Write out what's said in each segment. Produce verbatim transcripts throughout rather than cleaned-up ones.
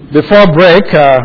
Before break, uh,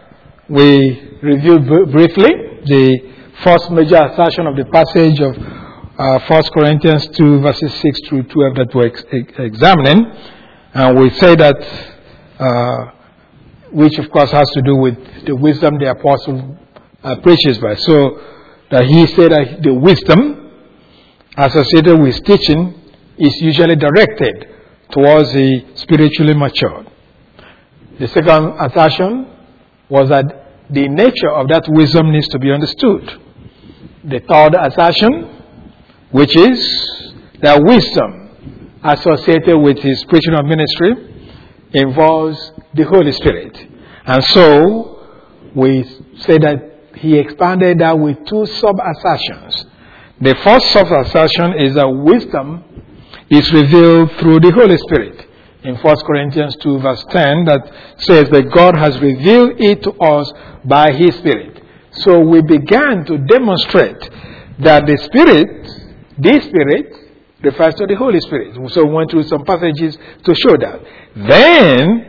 we reviewed br- briefly the first major assertion of the passage of uh, First Corinthians two, verses six through twelve that we're ex- examining. And we say that, uh, which of course has to do with the wisdom the apostle uh, preaches by. So that he said that the wisdom associated with teaching is usually directed towards the spiritually mature. The second assertion was that the nature of that wisdom needs to be understood. The third assertion, which is that wisdom associated with his preaching of ministry involves the Holy Spirit. And so we say that he expanded that with two sub-assertions. The first sub-assertion is that wisdom is revealed through the Holy Spirit. In First Corinthians two, verse ten, that says that God has revealed it to us by His Spirit. So we began to demonstrate that the Spirit, the Spirit, refers to the Holy Spirit. So we went through some passages to show that. Then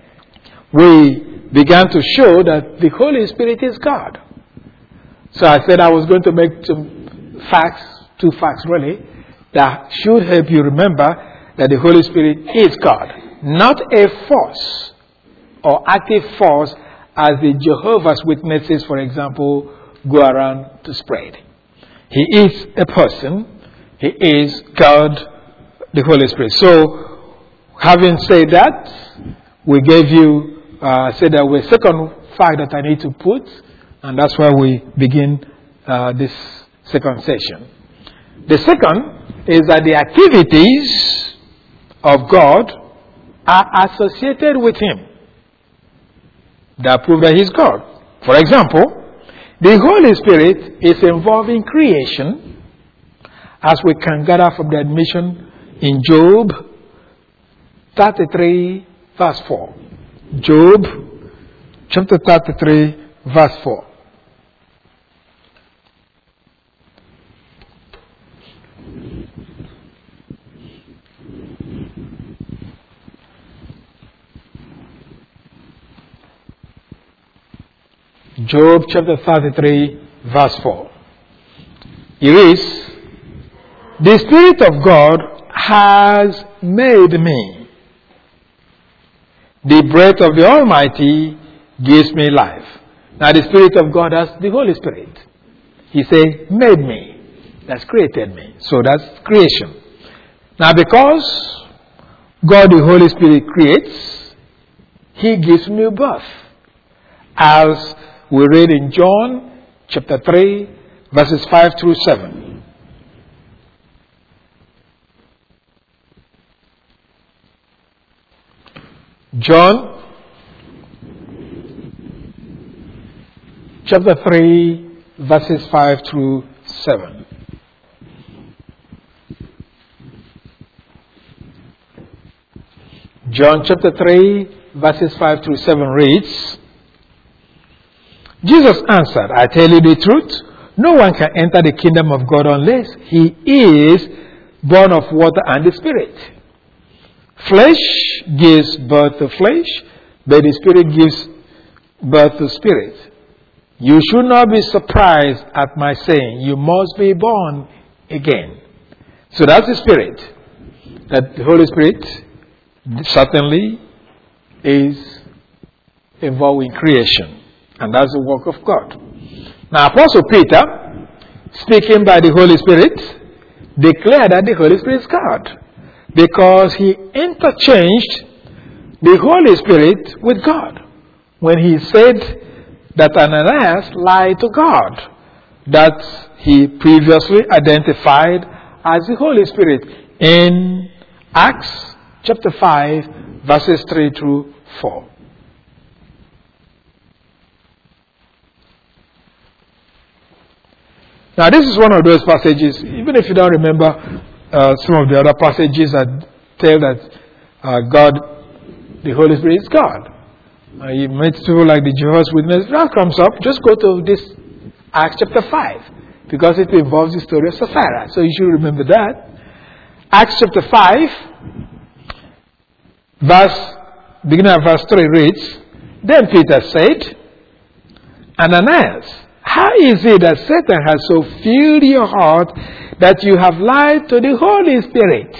we began to show that the Holy Spirit is God. So I said I was going to make some facts, two facts really, that should help you remember that the Holy Spirit is God, not a force or active force as the Jehovah's Witnesses, for example, go around to spread. He is a person. He is God, the Holy Spirit. So, having said that, we gave you, uh, said that was second fact that I need to put, and that's why we begin uh, this second session. The second is that the activities of God are associated with Him that prove that He's God. For example, the Holy Spirit is involved in creation, as we can gather from the admission in Job thirty-three, verse four. Job chapter thirty-three, verse four. Job chapter thirty-three, verse four. It reads, "The Spirit of God has made me. The breath of the Almighty gives me life." Now the Spirit of God, that's the Holy Spirit. He said, made me. That's created me. So that's creation. Now because God the Holy Spirit creates, He gives new birth. As we read in John chapter three, verses five through seven. John chapter three, verses five through seven. John chapter three, verses five through seven reads, Jesus answered, "I tell you the truth, no one can enter the kingdom of God unless he is born of water and the Spirit. Flesh gives birth to flesh, but the Spirit gives birth to spirit. You should not be surprised at my saying, you must be born again." So that's the Spirit. That the Holy Spirit certainly is involved in creation. And that's the work of God. Now, Apostle Peter, speaking by the Holy Spirit, declared that the Holy Spirit is God, because he interchanged the Holy Spirit with God when he said that Ananias lied to God, that he previously identified as the Holy Spirit in Acts chapter five, verses three through four. Now, this is one of those passages, even if you don't remember uh, some of the other passages that tell that uh, God, the Holy Spirit is God. Uh, you meet people like the Jehovah's Witnesses, that comes up, just go to this Acts chapter five, because it involves the story of Sapphira. So you should remember that. Acts chapter five, verse, beginning of verse three reads, Then Peter said, Ananias, how is it that Satan has so filled your heart that you have lied to the Holy Spirit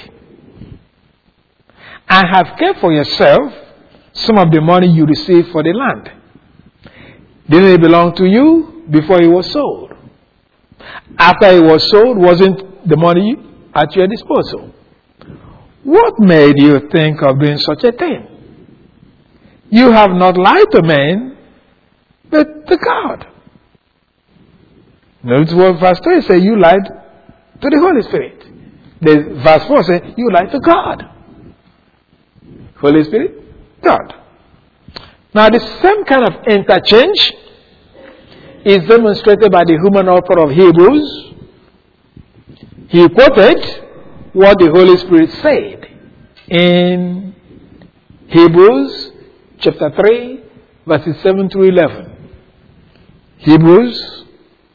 and have kept for yourself some of the money you received for the land? Didn't it belong to you before it was sold? After it was sold, wasn't the money at your disposal? What made you think of doing such a thing? You have not lied to men, but to God. Notice what verse three says, you lied to the Holy Spirit. The verse four says, you lied to God. Holy Spirit, God. Now the same kind of interchange is demonstrated by the human author of Hebrews. He quoted what the Holy Spirit said in Hebrews chapter three, verses seven through eleven. Hebrews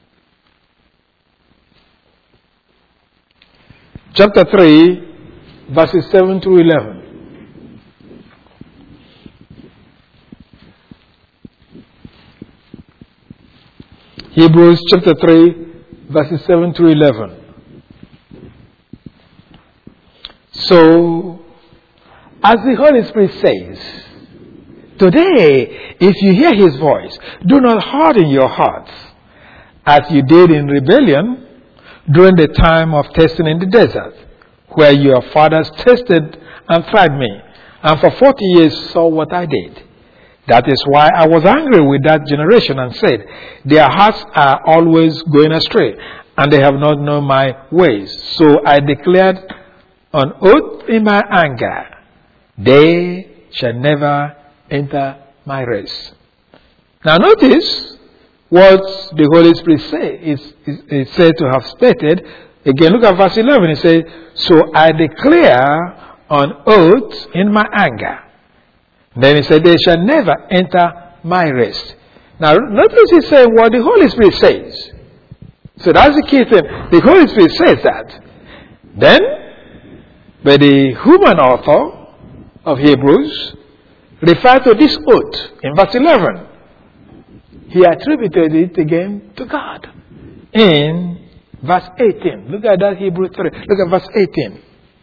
chapter three, verses seven through eleven. Hebrews chapter three, verses seven through eleven. So, as the Holy Spirit says, today, if you hear His voice, do not harden your hearts, as you did in rebellion during the time of testing in the desert, where your fathers tested and tried me, and for forty years saw what I did. That is why I was angry with that generation and said, their hearts are always going astray, and they have not known my ways. So I declared on oath in my anger, they shall never enter my rest. Now notice what the Holy Spirit say, is, is, is said to have stated. Again, look at verse eleven. It says, so I declare on oath in my anger. Then he said, they shall never enter my rest. Now, notice he said what the Holy Spirit says. So that's the key thing. The Holy Spirit says that. Then, by the human author of Hebrews, referred to this oath in verse eleven. He attributed it again to God. In verse eighteen. Look at that Hebrews three. Look at verse eighteen.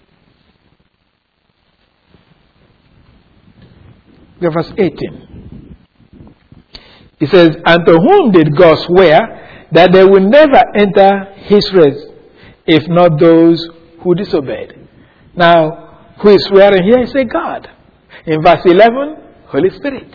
Look at verse eighteen. It says, and to whom did God swear that they will never enter his rest, if not those who disobeyed? Now, who is swearing here? He said God. In verse eleven, Holy Spirit.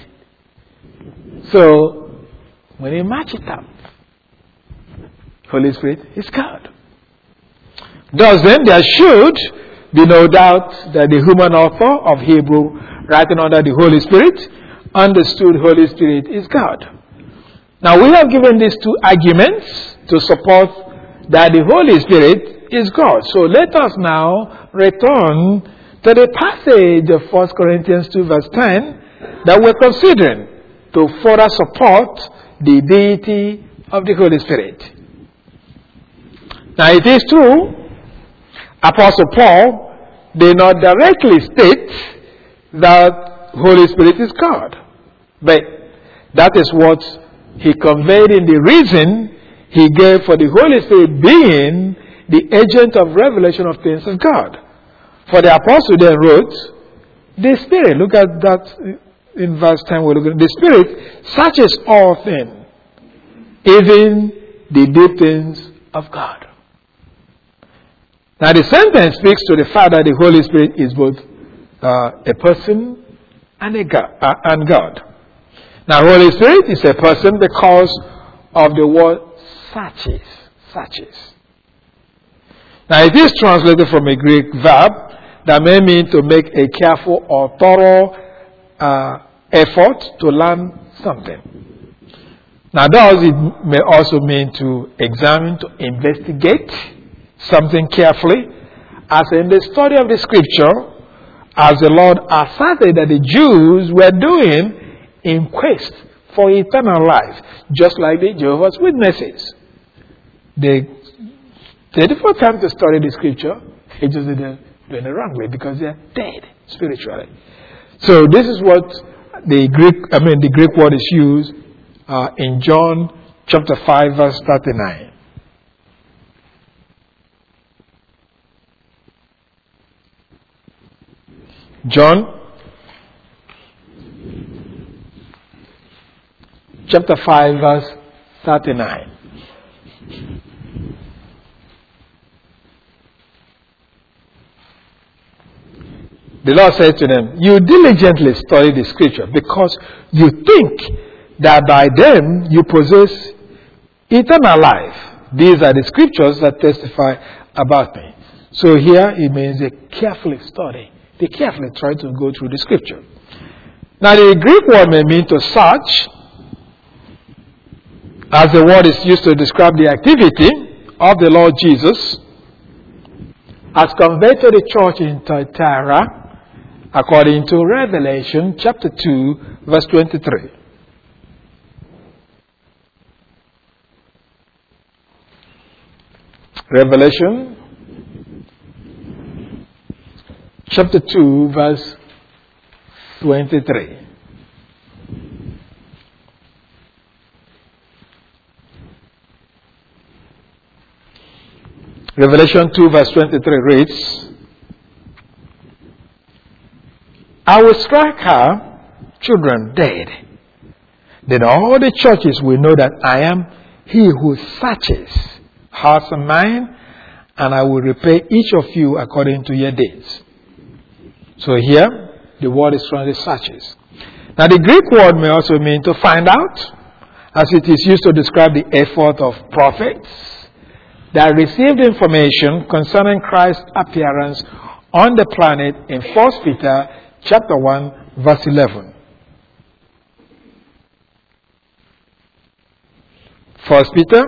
So, when you match it up, Holy Spirit is God. Thus then, there should be no doubt that the human author of Hebrew, writing under the Holy Spirit, understood Holy Spirit is God. Now we have given these two arguments to support that the Holy Spirit is God. So let us now return to the passage of First Corinthians two verse ten that we're considering to further support the deity of the Holy Spirit. Now it is true, Apostle Paul did not directly state that Holy Spirit is God. But that is what he conveyed in the reason he gave for the Holy Spirit being the agent of revelation of things of God. For the apostle then wrote, the Spirit, look at that in verse ten, we're looking at, the Spirit searches all things, even the deep things of God. Now the sentence speaks to the fact that the Holy Spirit is both uh, a person and a God, uh, and God. Now Holy Spirit is a person because of the word searches. Searches. Now it is translated from a Greek verb that may mean to make a careful or thorough uh, effort to learn something. Now thus it may also mean to examine, to investigate something carefully, as in the study of the scripture, as the Lord asserted that the Jews were doing in quest for eternal life, just like the Jehovah's Witnesses. They take for time to study the scripture, they just did it in the wrong way because they are dead spiritually. So this is what the Greek, I mean, the Greek word is used uh, in John chapter five, verse thirty-nine. John chapter five, verse thirty-nine. The Lord said to them, you diligently study the scripture because you think that by them you possess eternal life. These are the scriptures that testify about me. So here it means they carefully study. They carefully try to go through the scripture. Now the Greek word may mean to search, as the word is used to describe the activity of the Lord Jesus as conveyed to the church in Thyatira, according to Revelation chapter two, verse twenty-three. Revelation chapter two, verse twenty-three. Revelation two, verse twenty-three reads, I will strike her children dead. Then all the churches will know that I am he who searches hearts and minds, and I will repay each of you according to your deeds. So here, the word is from the searches. Now the Greek word may also mean to find out, as it is used to describe the effort of prophets that received information concerning Christ's appearance on the planet in First Peter chapter one, verse eleven. First Peter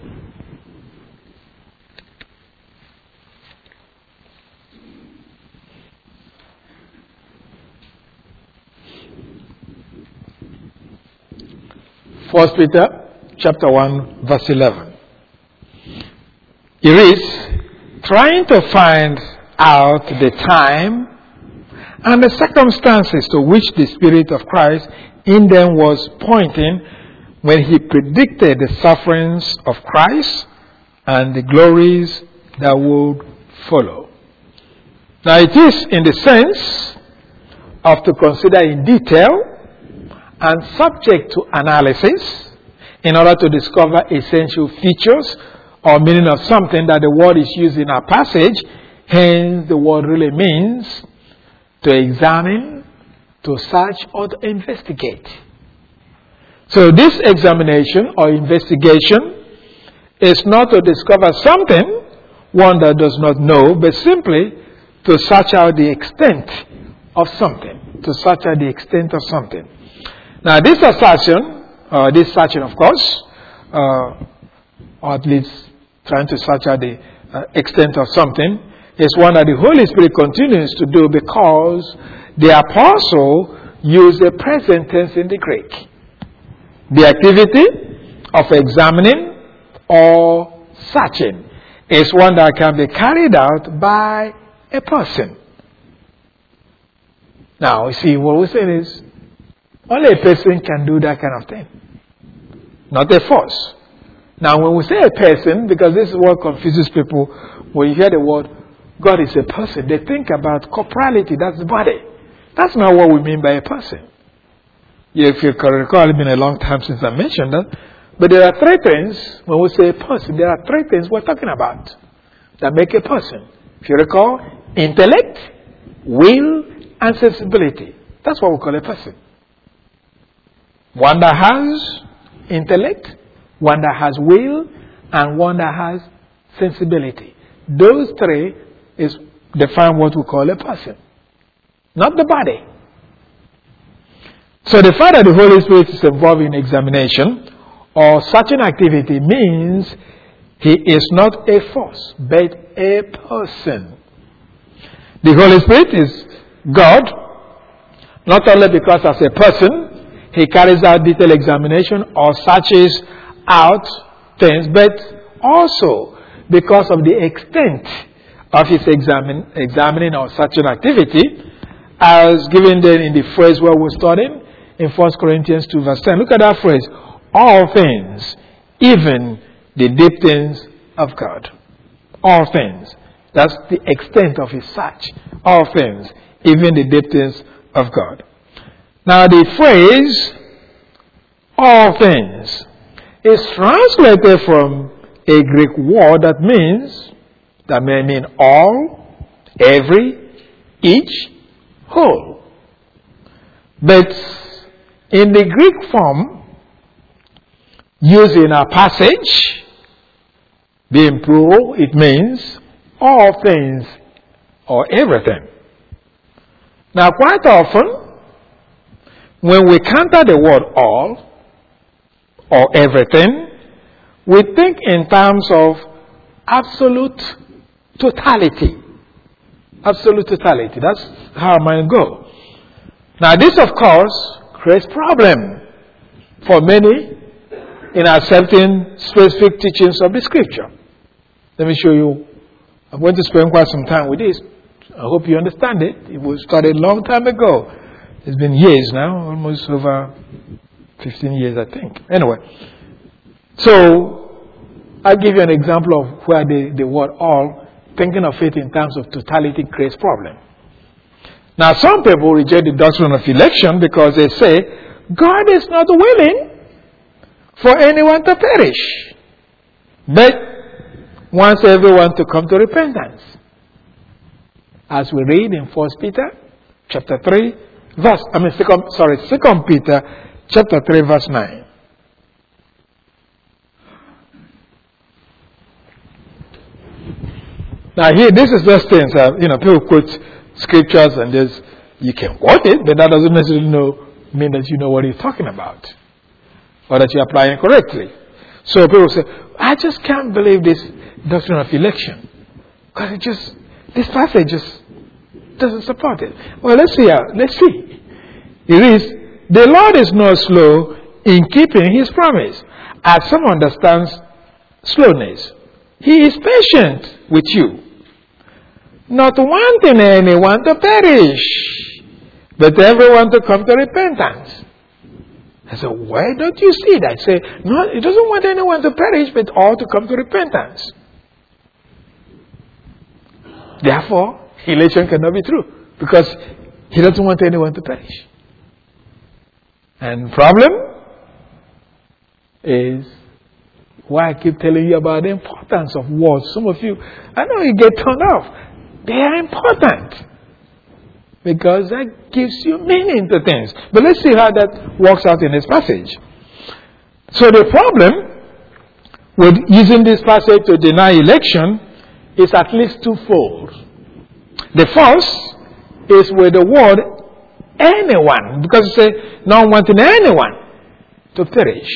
First Peter chapter one, verse eleven. It reads, trying to find out the time and the circumstances to which the Spirit of Christ in them was pointing when he predicted the sufferings of Christ and the glories that would follow. Now it is in the sense of to consider in detail and subject to analysis in order to discover essential features or meaning of something that the word is used in our passage. Hence the word really means to examine, to search, or to investigate. So this examination or investigation is not to discover something one that does not know, but simply to search out the extent of something. To search out the extent of something. Now this assertion, uh, this searching of course, uh, or at least trying to search out the uh, extent of something, is one that the Holy Spirit continues to do because the apostle used the present tense in the Greek. The activity of examining or searching is one that can be carried out by a person. Now, you see, what we're saying is only a person can do that kind of thing, not a force. Now, when we say a person, because this is what confuses people, when you hear the word God is a person, they think about corporality, that's the body. That's not what we mean by a person. If you can recall, it's been a long time since I mentioned that. But there are three things, when we say a person, there are three things we're talking about that make a person. If you recall, intellect, will, and sensibility. That's what we call a person. One that has intellect, one that has will, and one that has sensibility. Those three is define what we call a person, not the body. So the fact that the Holy Spirit is involved in examination or such an activity means he is not a force, but a person. The Holy Spirit is God, not only because as a person he carries out detailed examination or searches out things, but also because of the extent of his examine, examining or such an activity, as given then in the phrase where we're studying, in First Corinthians two verse ten. Look at that phrase. All things, even the deep things of God. All things. That's the extent of his search. All things, even the deep things of God. Now the phrase, all things, is translated from a Greek word that means, that may mean all, every, each, whole. But in the Greek form, used in our passage, being plural, it means all things or everything. Now, quite often, when we counter the word all or everything, we think in terms of absolute totality. Absolute totality. That's how our mind goes. Now, this, of course, creates problem for many in accepting specific teachings of the Scripture. Let me show you. I'm going to spend quite some time with this. I hope you understand it. It was started a long time ago. It's been years now, almost over fifteen years, I think. Anyway, so I'll give you an example of where the, the word all, thinking of it in terms of totality, creates problem. Now, some people reject the doctrine of election because they say God is not willing for anyone to perish, but wants everyone to come to repentance. As we read in First Peter chapter three, verse I mean second sorry, Second Peter chapter three, verse nine. Now here, this is just things uh, you know, people quote scriptures and there's you can quote it, but that doesn't necessarily know, mean that you know what he's talking about or that you're applying correctly. So people say, I just can't believe this doctrine of election because it just this passage just doesn't support it. Well, let's see. Uh, let's see. It is the Lord is not slow in keeping His promise, as some understands slowness. He is patient with you, not wanting anyone to perish, but everyone to come to repentance. I said, why don't you see that? I say, no, He doesn't want anyone to perish, but all to come to repentance. Therefore, election cannot be true, because He doesn't want anyone to perish. And problem is why I keep telling you about the importance of words. Some of you, I know you get turned off. They are important because that gives you meaning to things. But let's see how that works out in this passage. So the problem with using this passage to deny election is at least twofold. The first is with the word anyone, because it says not wanting anyone to perish.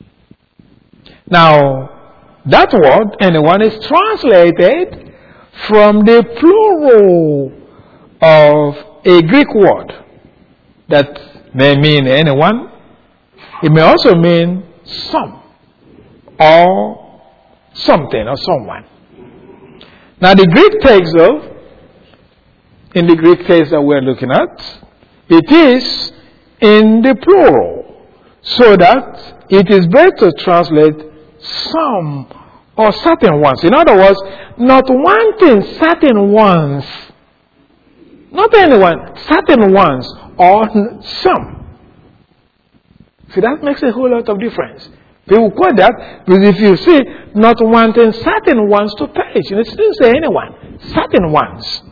Now, that word anyone is translated from the plural of a Greek word that may mean anyone. It may also mean some or something or someone. Now, the Greek text, though, in the Greek text that we're looking at, it is in the plural, so that it is better to translate some or certain ones. In other words, not wanting certain ones, not anyone, certain ones or some. See, that makes a whole lot of difference. People quote that because if you see not wanting certain ones to perish, and it didn't say anyone, certain ones.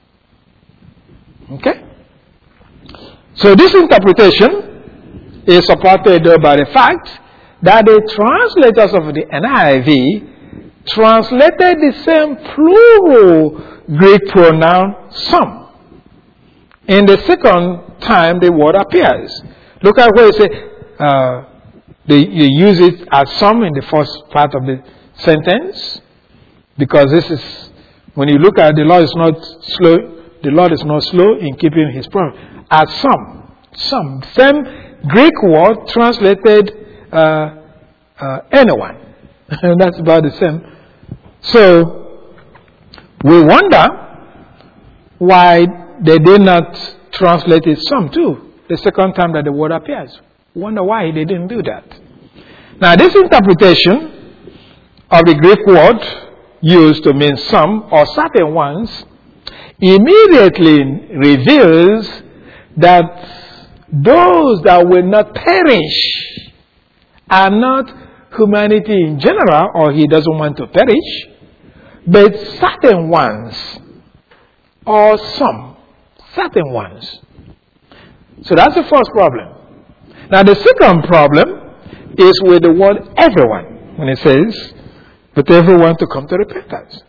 Okay? So this interpretation is supported by the fact that the translators of the N I V translated the same plural Greek pronoun some. In the second time the word appears. Look at where it says, uh, they, they use it as some in the first part of the sentence, because this is, when you look at it, the Lord is not slow, the Lord is not slow in keeping His promise. As some, some, same Greek word translated uh, uh, anyone. And that's about the same. So, we wonder why they did not translate it some too. the second time that the word appears. Wonder why he didn't do that. Now, this interpretation of the Greek word used to mean some or certain ones immediately reveals that those that will not perish are not humanity in general, or he doesn't want to perish, but certain ones, or some, certain ones. So that's the first problem. Now the second problem is with the word everyone, when it says, but everyone to come to repentance.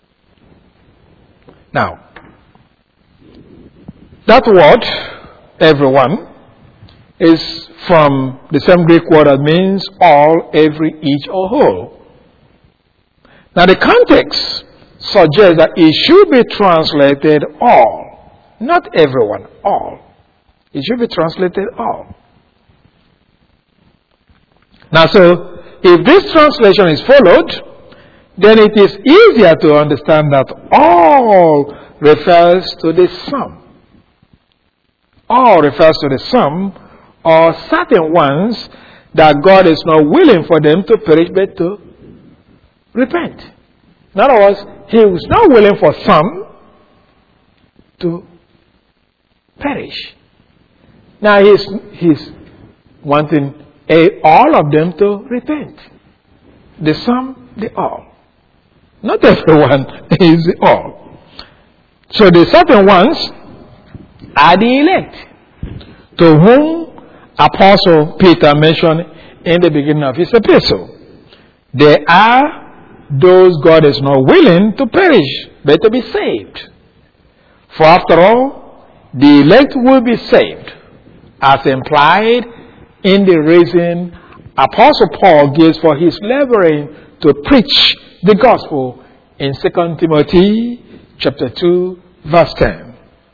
Now, that word, everyone, is from the same Greek word that means all, every, each, or whole. Now the context suggests that it should be translated all, not everyone, all. It should be translated all. Now so, if this translation is followed, then it is easier to understand that all refers to the sum. All refers to the sum, or certain ones that God is not willing for them to perish but to repent. In other words, He is not willing for some to perish. Now He's, he's wanting a, all of them to repent. The some, the all. Not everyone is the all. So the certain ones are the elect, to whom Apostle Peter mentioned in the beginning of his epistle. They are those God is not willing to perish, but to be saved. For after all, the elect will be saved, as implied in the reason Apostle Paul gives for his laboring to preach the gospel in Second Timothy chapter two, verse ten.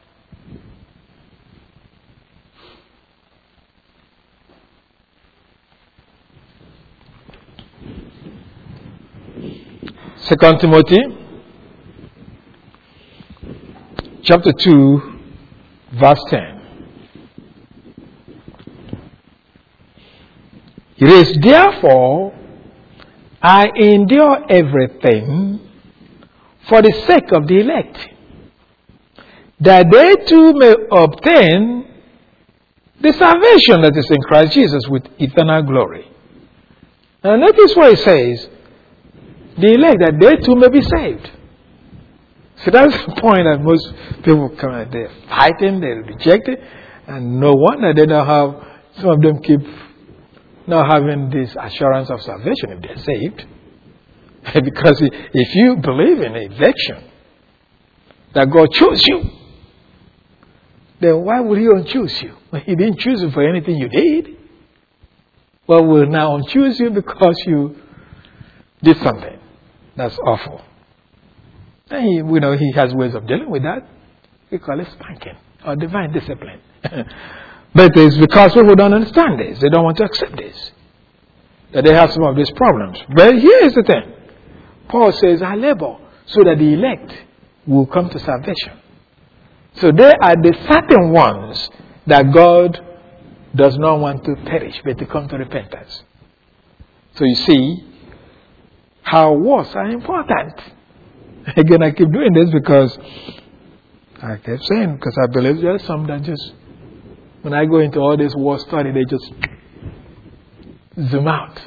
Second Timothy chapter two, verse ten. It is therefore I endure everything for the sake of the elect, that they too may obtain the salvation that is in Christ Jesus with eternal glory. And notice what it says, the elect, that they too may be saved. So that's the point that most people come out, they're fighting, they're rejected, and no wonder they don't have, some of them keep not having this assurance of salvation if they're saved. Because if you believe in election, that God chose you, then why would He unchoose you? He didn't choose you for anything you did. Well, will now unchoose you because you did something that's awful. And he, you know, He has ways of dealing with that. We call it spanking or divine discipline. But it's because people don't understand this. They don't want to accept this. That they have some of these problems. But here is the thing. Paul says, I labor so that the elect will come to salvation. So they are the certain ones that God does not want to perish, but to come to repentance. So you see how wars are important. Again, I keep doing this because I kept saying, because I believe there are some that just, when I go into all this war study, they just zoom out.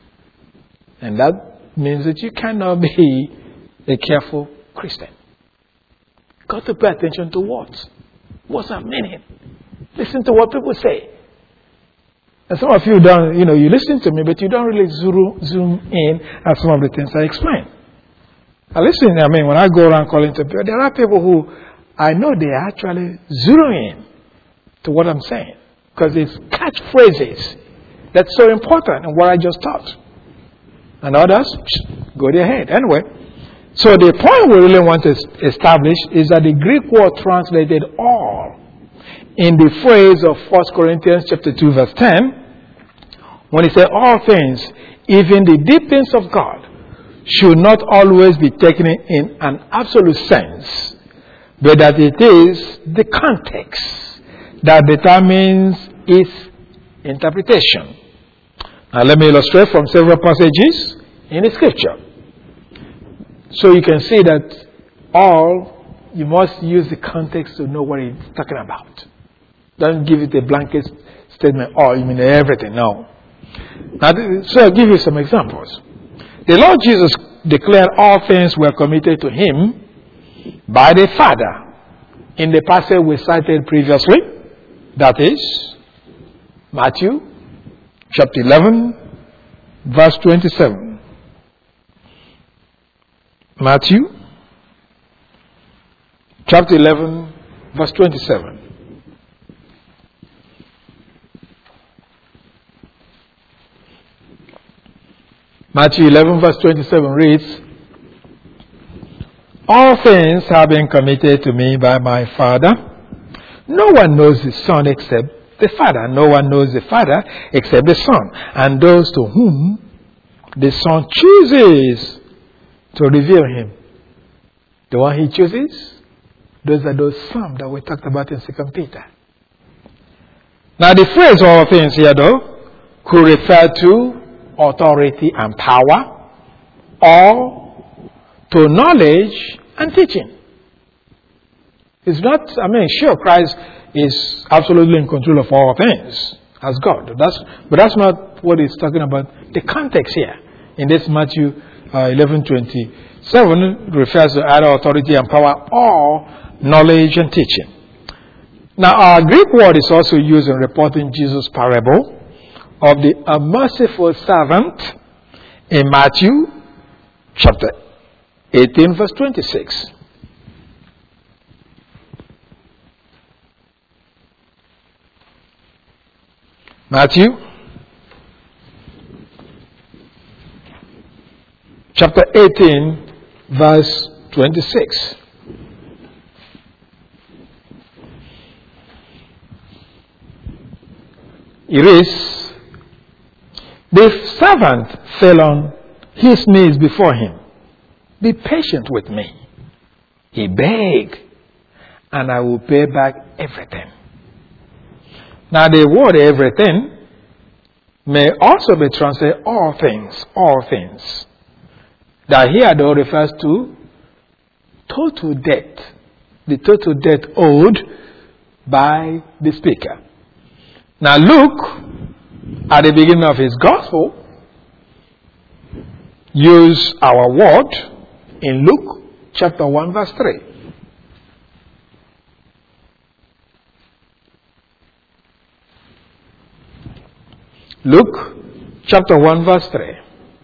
And that means that you cannot be a careful Christian. Got to pay attention to words. What's our meaning? Listen to what people say. And some of you don't, you know, you listen to me, but you don't really zoom, zoom in at some of the things I explain. I listen, I mean, when I go around calling to people, there are people who I know they are actually zeroing in to what I'm saying. Because it's catchphrases that's so important in what I just taught. And others, go their head. Anyway, so the point we really want to establish is that the Greek word translated all in the phrase of First Corinthians chapter two, verse ten, when it says all things, even the deep things of God, should not always be taken in an absolute sense, but that it is the context that determines its interpretation. Now let me illustrate from several passages in the scripture. So you can see that all, you must use the context to know what it's talking about. Don't give it a blanket statement, oh, you mean everything. No. Now, so I'll give you some examples. The Lord Jesus declared all things were committed to him by the Father in the passage we cited previously. That is Matthew chapter eleven, verse twenty-seven. Matthew chapter eleven, verse twenty-seven. Matthew eleven, verse twenty-seven reads, all things have been committed to me by my Father. No one knows the Son except the Father. No one knows the Father except the Son, and those to whom the Son chooses to reveal him. The one he chooses, those are those some that we talked about in Second Peter. Now the phrase all things here though could refer to authority and power, or to knowledge and teaching. It's not, I mean, sure, Christ is absolutely in control of all things as God. That's, but that's not what he's talking about. The context here in this Matthew uh, eleven twenty-seven refers to either authority and power or knowledge and teaching. Now, our Greek word is also used in reporting Jesus' parable of the unmerciful servant in Matthew chapter eighteen, verse twenty-six. Matthew chapter eighteen, verse twenty-six. It is, the servant fell on his knees before him. Be patient with me, he begged, and I will pay back everything. Now the word everything may also be translated all things, all things. That here though refers to total debt, the total debt owed by the speaker. Now Luke, at the beginning of his gospel, used our word in Luke chapter one, verse three. Luke chapter one, verse three.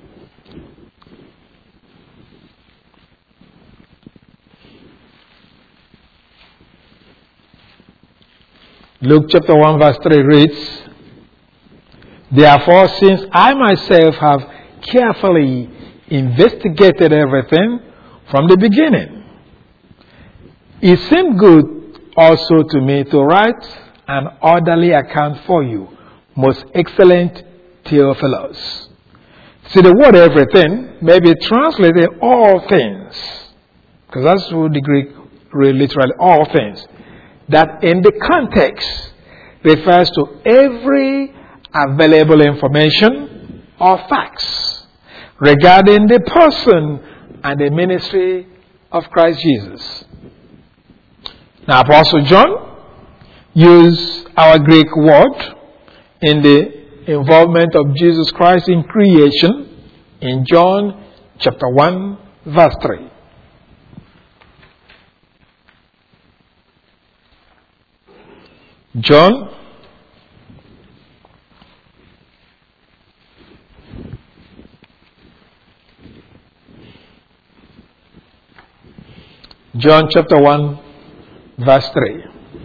Luke chapter one, verse three reads, therefore, since I myself have carefully investigated everything from the beginning, it seemed good also to me to write an orderly account for you, most excellent Theophilus. See, the word everything may be translated all things, because that's what the Greek really literally all things. That in the context refers to every available information or facts regarding the person and the ministry of Christ Jesus. Now, Apostle John used our Greek word in the involvement of Jesus Christ in creation in John chapter one, verse three. John John chapter one, verse three.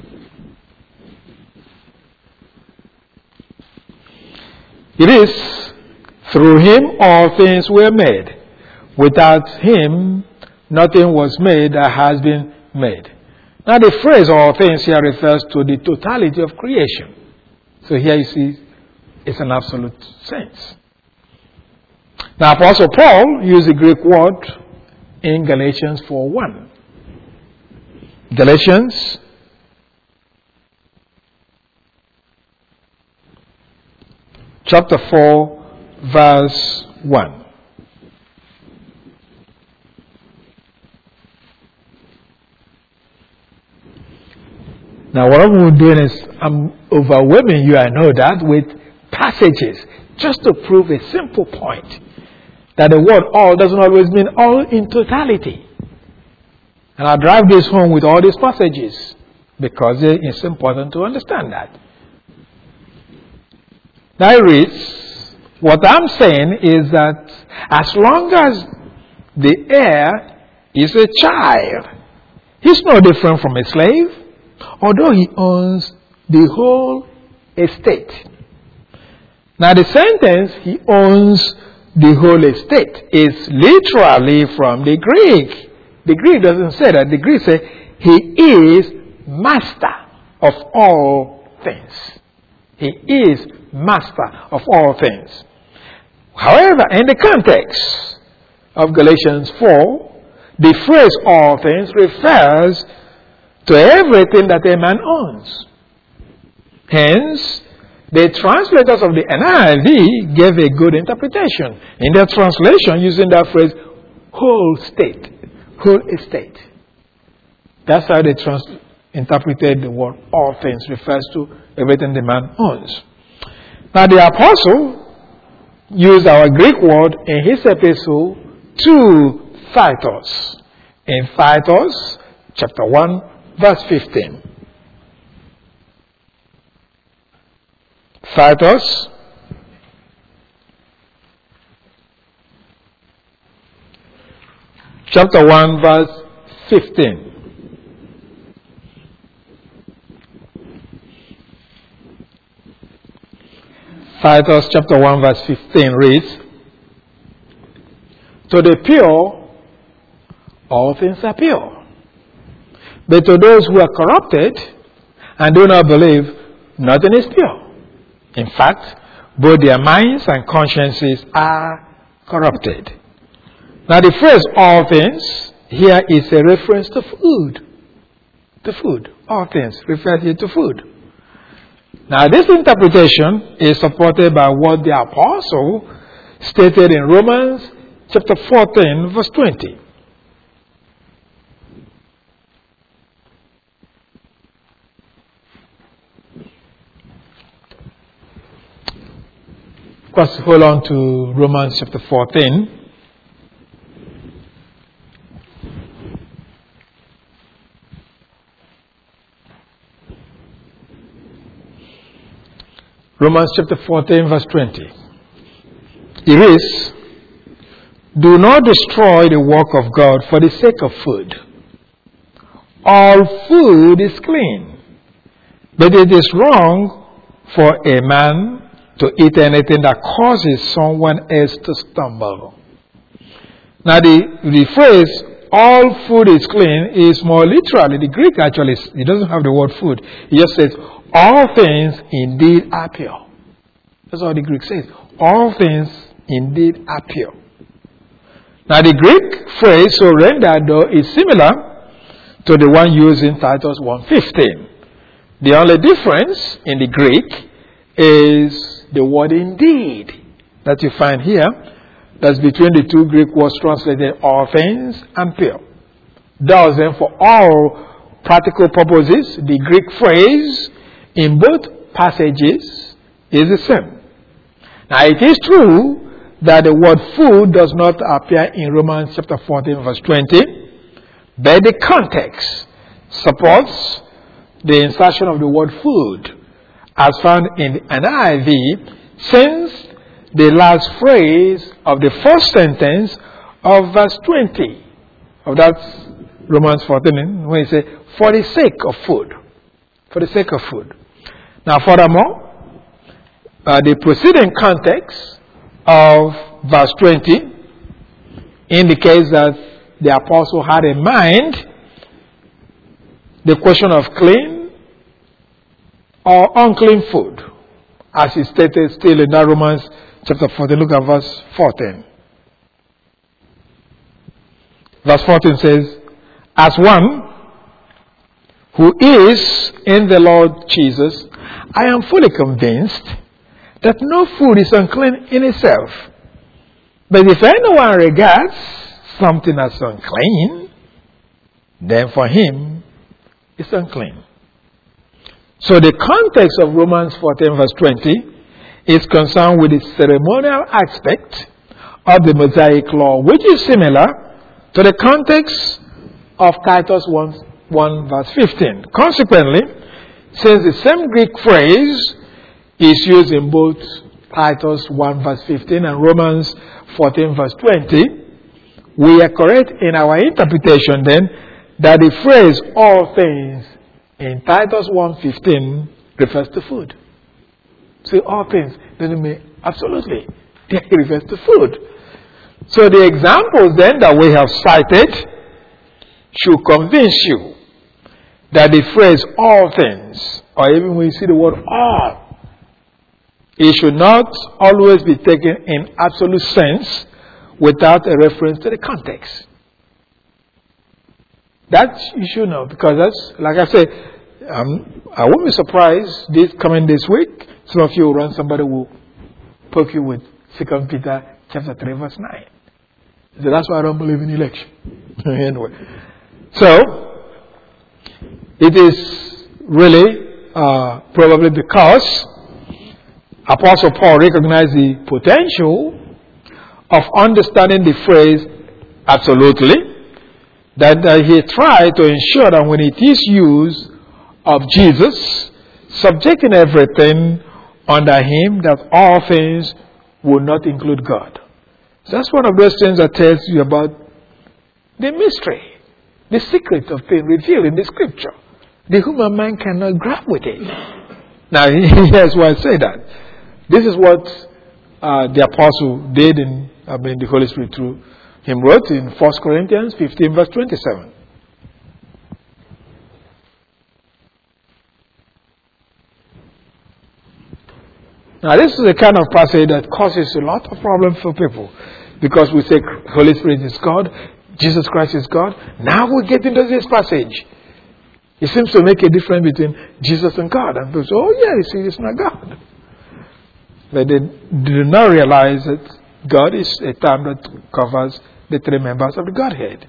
It is through him all things were made. Without him nothing was made that has been made. Now the phrase all things here refers to the totality of creation. So here you see it's an absolute sense. Now Apostle Paul used the Greek word in Galatians four one. Galatians chapter four, verse one. Now, what I'm doing is I'm overwhelming you, I know that, with passages just to prove a simple point that the word all doesn't always mean all in totality. And I drive this home with all these passages because it's important to understand that. Now it reads, what I'm saying is that as long as the heir is a child, he's no different from a slave, although he owns the whole estate. Now the sentence, he owns the whole estate, is literally from the Greek. The Greek doesn't say that. The Greek says he is master of all things. He is master of all things. However, in the context of Galatians four, the phrase all things refers to everything that a man owns. Hence, the translators of the N I V gave a good interpretation in their translation using that phrase, whole state, whole estate. That's how they trans- interpreted the word all things, refers to everything the man owns. Now the apostle used our Greek word in his epistle to Titus. In Titus chapter one, verse fifteen. Titus chapter one, verse fifteen. Titus chapter one, verse fifteen reads, to the pure, all things are pure. But to those who are corrupted and do not believe, nothing is pure. In fact, both their minds and consciences are corrupted. Now the phrase all things here is a reference to food. To food. All things refers here to food. Now this interpretation is supported by what the apostle stated in Romans chapter fourteen, verse twenty. Of course, hold on to Romans chapter fourteen. Romans chapter fourteen, verse twenty. It is, do not destroy the work of God for the sake of food. All food is clean, but it is wrong for a man to eat anything that causes someone else to stumble. Now the, the phrase, all food is clean, is more literally, the Greek actually, it doesn't have the word food. It just says, all things indeed are pure. That's what the Greek says. All things indeed are pure. Now the Greek phrase, so rendered though, is similar to the one used in Titus one fifteen. The only difference in the Greek is the word indeed that you find here. That's between the two Greek words translated all things and pure. Thus then, for all practical purposes, the Greek phrase in both passages is the same. Now it is true that the word food does not appear in Romans chapter fourteen, verse twenty, but the context supports the insertion of the word food as found in the N I V, since the last phrase of the first sentence of verse twenty of that Romans fourteen, when it says, for the sake of food. For the sake of food. Now furthermore, uh, the preceding context of verse twenty indicates that the apostle had in mind the question of clean or unclean food, as is stated still in that Romans chapter fourteen. Look at verse fourteen. Verse fourteen says, as one who is in the Lord Jesus, I am fully convinced that no food is unclean in itself. But if anyone regards something as unclean, then for him it's unclean. So the context of Romans fourteen verse twenty is concerned with the ceremonial aspect of the Mosaic law, which is similar to the context of Titus one, one verse fifteen. Consequently, since the same Greek phrase is used in both Titus one verse fifteen and Romans fourteen verse twenty, we are correct in our interpretation then that the phrase all things in Titus one fifteen refers to food. See, all things doesn't mean absolutely. It refers to food. So the examples then that we have cited should convince you that the phrase all things, or even when you see the word all, it should not always be taken in absolute sense without a reference to the context. That you should know, because that's, like I said, um, I won't be surprised this coming this week, some of you will run, somebody will poke you with Second Peter chapter three verse nine. So that's why I don't believe in election. Anyway. So, it is really uh, probably because Apostle Paul recognized the potential of understanding the phrase absolutely, that uh, he tried to ensure that when it is used of Jesus, subjecting everything under him, that all things will not include God. So that's one of those things that tells you about the mystery, the secret of things revealed in the scripture. The human mind cannot grab with it. Now, here's why I say that. This is what uh, the apostle did in, I mean, the Holy Spirit through him wrote in First Corinthians fifteen verse twenty-seven. Now, this is the kind of passage that causes a lot of problems for people, because we say Holy Spirit is God, Jesus Christ is God. Now we get into this passage. It seems to make a difference between Jesus and God. And people say, oh yeah, you see, it's not God. But they do not realize that God is a term that covers the three members of the Godhead.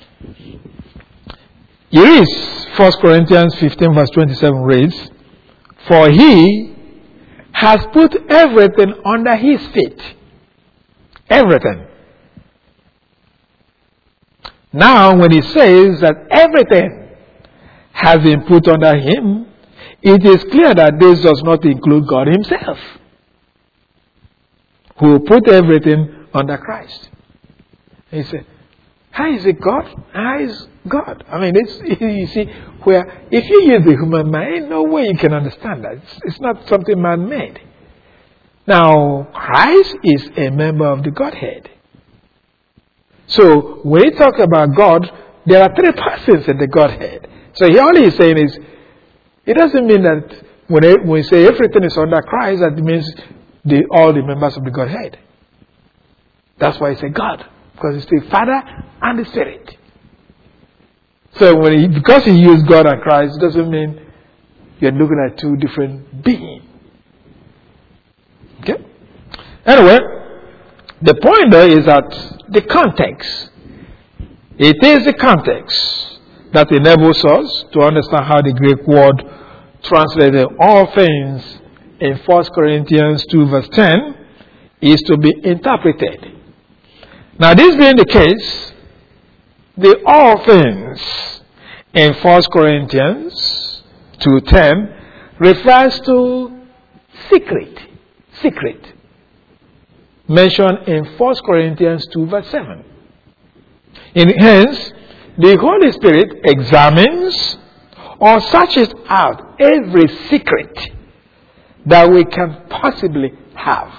Here is First Corinthians fifteen verse twenty-seven reads, for he has put everything under his feet. Everything. Now, when he says that everything has been put under him, it is clear that this does not include God himself, who put everything under Christ. He said, how is it God? How is God? I mean, it's, you see, where if you use the human mind, no way you can understand that. It's, it's not something man-made. Now, Christ is a member of the Godhead. So, when we talk about God, there are three persons in the Godhead. So, he all he's saying is, it doesn't mean that when we say everything is under Christ, that means the, all the members of the Godhead. That's why he said God, because it's the Father and the Spirit. So when he, because he used God and Christ, it doesn't mean you're looking at two different beings. Okay? Anyway, the point though is that the context, it is the context that enables us to understand how the Greek word translated all things in First Corinthians two verse ten is to be interpreted. Now, this being the case, the all things in First Corinthians two ten refers to secret, secret, mentioned in First Corinthians two verse seven. In hence, the Holy Spirit examines or searches out every secret that we can possibly have.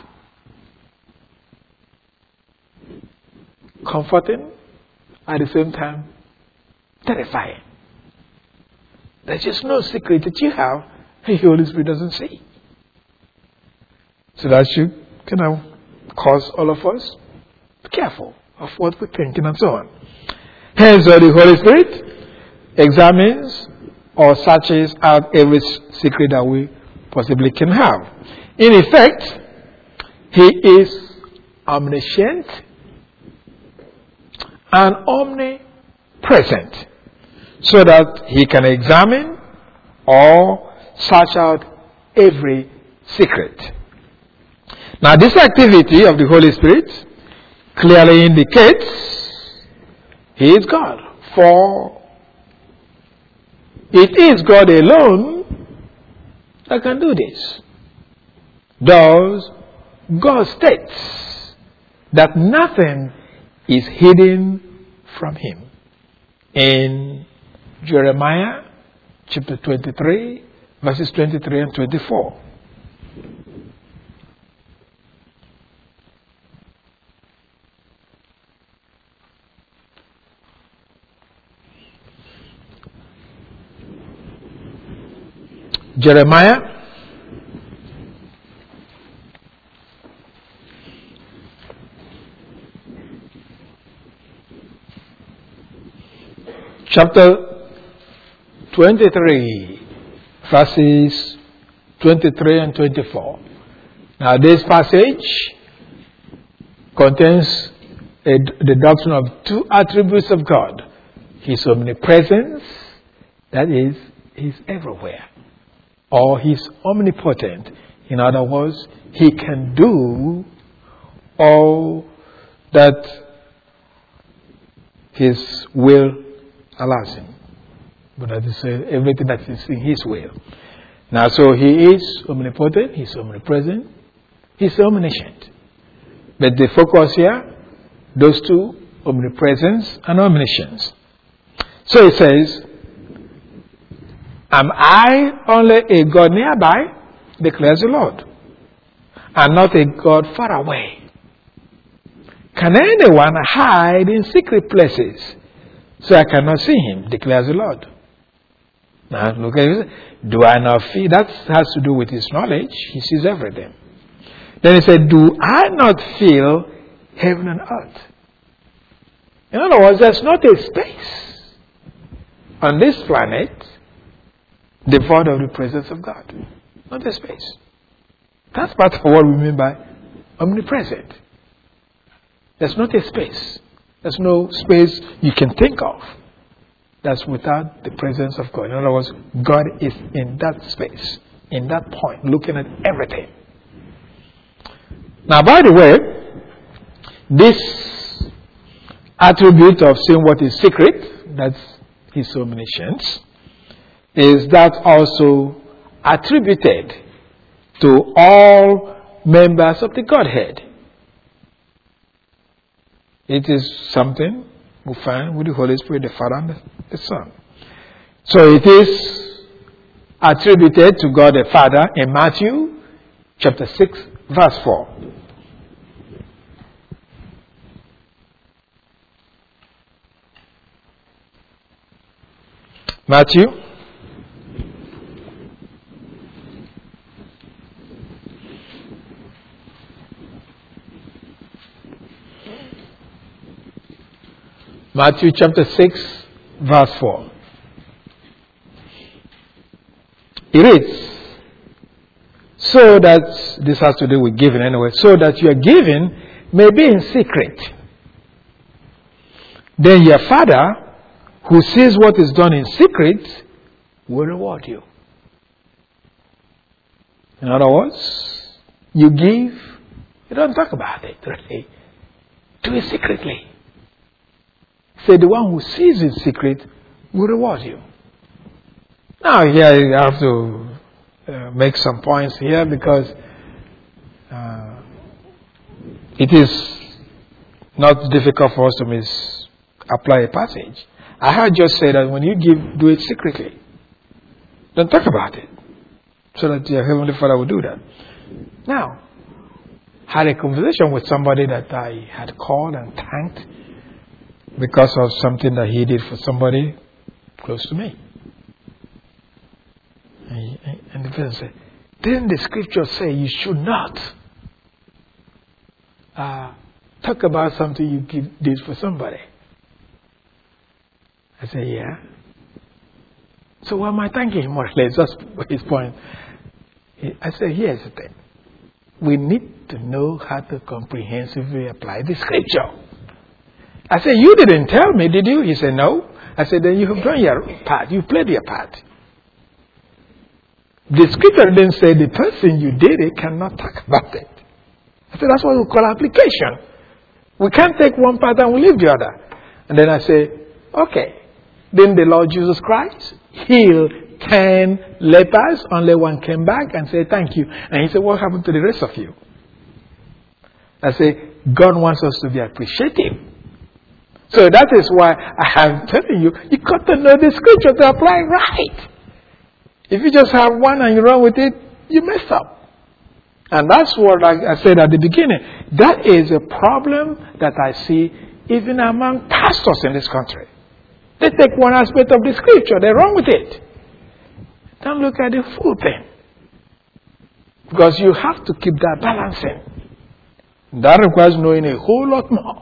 Comforting, at the same time, terrifying. There's just no secret that you have the Holy Spirit doesn't see. So that should kind of cause all of us to be careful of what we're thinking and so on. Hence, uh, the Holy Spirit examines or searches out every secret that we possibly can have. In effect, he is omniscient and omnipresent, so that he can examine or search out every secret. Now, this activity of the Holy Spirit clearly indicates he is God, for it is God alone that can do this. Thus, God states that nothing is hidden from him. In Jeremiah chapter twenty-three, verses twenty-three and twenty-four. Jeremiah chapter twenty-three, verses twenty-three and twenty-four. Now, this passage contains a, the doctrine of two attributes of God. His omnipresence, that is, he's everywhere. Or he's omnipotent. In other words, he can do all that his will allows him. But that is uh, everything that is in his will. Now, so he is omnipotent, he's omnipresent, he's omniscient. But the focus here, those two, omnipresence and omniscience. So it says, am I only a God nearby, declares the Lord, and not a God far away? Can anyone hide in secret places so I cannot see him, declares the Lord? Now look at it. Do I not feel? That has to do with his knowledge. He sees everything. Then he said, do I not feel heaven and earth? In other words, there's not a space on this planet devoid of the presence of God. Not a space. That's part of what we mean by omnipresent. There's not a space. There's no space you can think of that's without the presence of God. In other words, God is in that space, in that point, looking at everything. Now, by the way, this attribute of seeing what is secret, that's his omniscience, is that also attributed to all members of the Godhead. It is something we find with the Holy Spirit, the Father and the Son. So it is attributed to God the Father in Matthew chapter six, verse four. Matthew Matthew chapter six, verse four. It reads, so that, this has to do with giving anyway, so that your giving may be in secret. Then your Father, who sees what is done in secret, will reward you. In other words, you give, you don't talk about it, really. Do it secretly. Say the one who sees in secret will reward you. Now here I have to uh, make some points here because uh, it is not difficult for us to misapply a passage. I had just said that when you give, do it secretly. Don't talk about it. So that your Heavenly Father will do that. Now, I had a conversation with somebody that I had called and thanked because of something that he did for somebody close to me. And, and the person said, didn't the scripture say you should not uh, talk about something you give, did for somebody? I said, yeah. So why am I thanking him more or less? That's his point. I said, here's the thing. we need to know how to comprehensively apply the scripture. I said, you didn't tell me, did you? He said, no. I said, then you have done your part. You played your part. The scripture didn't say the person you did it cannot talk about it. I said, that's what we call application. We can't take one part and we leave the other. And then I say, okay. Then the Lord Jesus Christ healed ten lepers. Only one came back and said, thank you. And he said, what happened to the rest of you? I say, God wants us to be appreciative. So that is why I am telling you, you got to know the scripture to apply right. If you just have one and you run with it, you mess up. And that's what I, I said at the beginning. That is a problem that I see even among pastors in this country. They take one aspect of the scripture, they run with it. Don't look at the full thing. Because you have to keep that balancing. That requires knowing a whole lot more.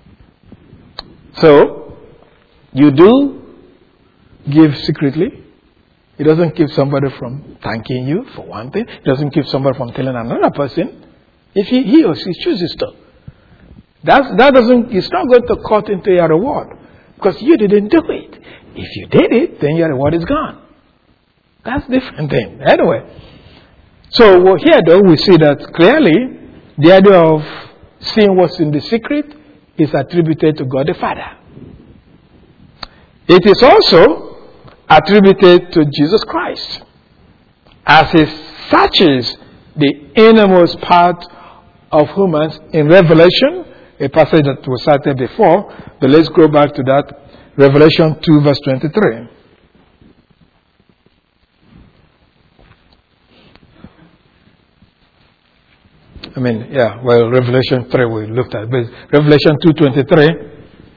So, you do give secretly. It doesn't keep somebody from thanking you for one thing. It doesn't keep somebody from telling another person if he, he or she chooses to. That's, that doesn't, it's not going to cut into your reward because you didn't do it. If you did it, then your reward is gone. That's a different thing. Anyway, so well, here though we see that clearly the idea of seeing what's in the secret is attributed to God the Father. It is also attributed to Jesus Christ as he searches the innermost part of humans in Revelation, a passage that was cited before, but let's go back to that, Revelation two verse twenty-three. I mean, yeah, well, Revelation three we looked at, but Revelation two twenty-three.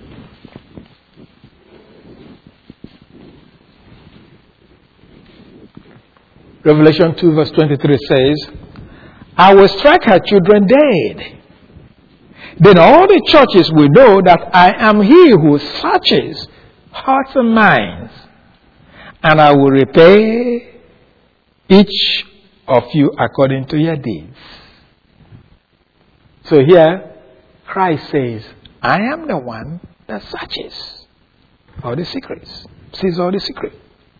Revelation two verse twenty-three says, I will strike her children dead. Then all the churches will know that I am he who searches hearts and minds, and I will repay each of you according to your deeds. So here, Christ says, I am the one that searches all the secrets, sees all the secrets.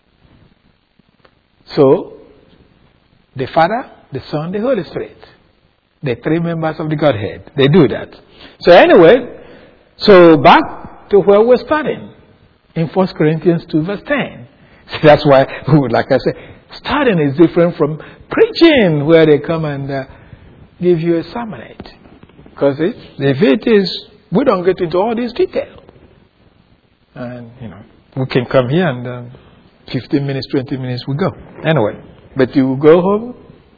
So, the Father, the Son, the Holy Spirit, the three members of the Godhead, they do that. So anyway, so back to where we're starting, in First Corinthians two verse ten. So that's why, like I said, starting is different from preaching, where they come and uh, give you a sermonette. Because if it is, we don't get into all these details. And, you know, we can come here and uh, fifteen minutes, twenty minutes, we go. Anyway, but you go home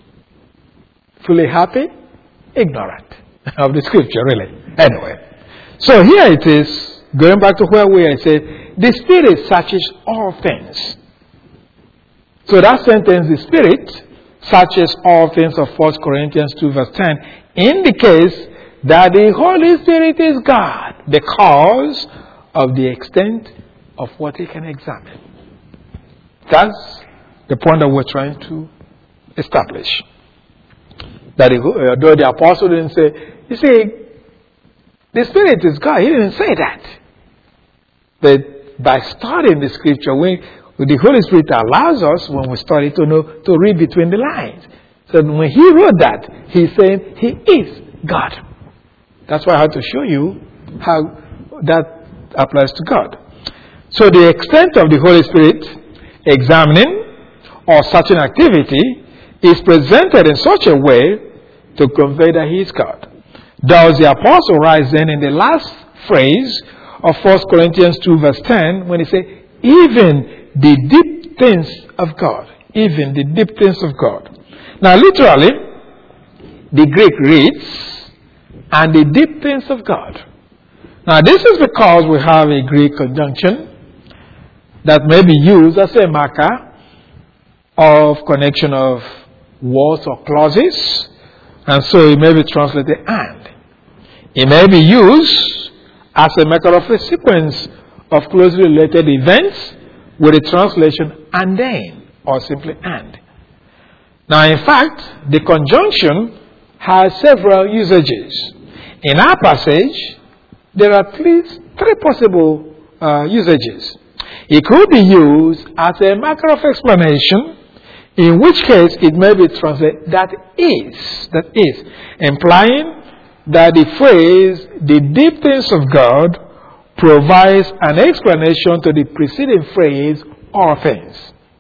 fully happy, ignorant of the scripture, really. Anyway, so here it is, going back to where we are, it says, the Spirit searches all things. So that sentence, the Spirit searches all things of First Corinthians two verse ten, indicates that the Holy Spirit is God because of the extent of what He can examine. That's the point that we're trying to establish. That though the apostle didn't say, you see, the Spirit is God. He didn't say that. But by studying the scripture, we, the Holy Spirit allows us, when we study, to know, to read between the lines. So when He wrote that, He's saying He is God. That's why I had to show you how that applies to God. So the extent of the Holy Spirit examining or searching activity is presented in such a way to convey that He is God. Thus the apostle writes then in the last phrase of First Corinthians two verse ten, when he says, even the deep things of God. Even the deep things of God. Now literally, the Greek reads, and the deep things of God. Now this is because we have a Greek conjunction that may be used as a marker of connection of words or clauses, and so it may be translated and. It may be used as a method of a sequence of closely related events with a translation and then, or simply and. Now in fact, the conjunction has several usages. In our passage, there are at least three possible uh, usages. It could be used as a marker of explanation, in which case it may be translated that is, that is, implying that the phrase, the deep things of God, provides an explanation to the preceding phrase, all things.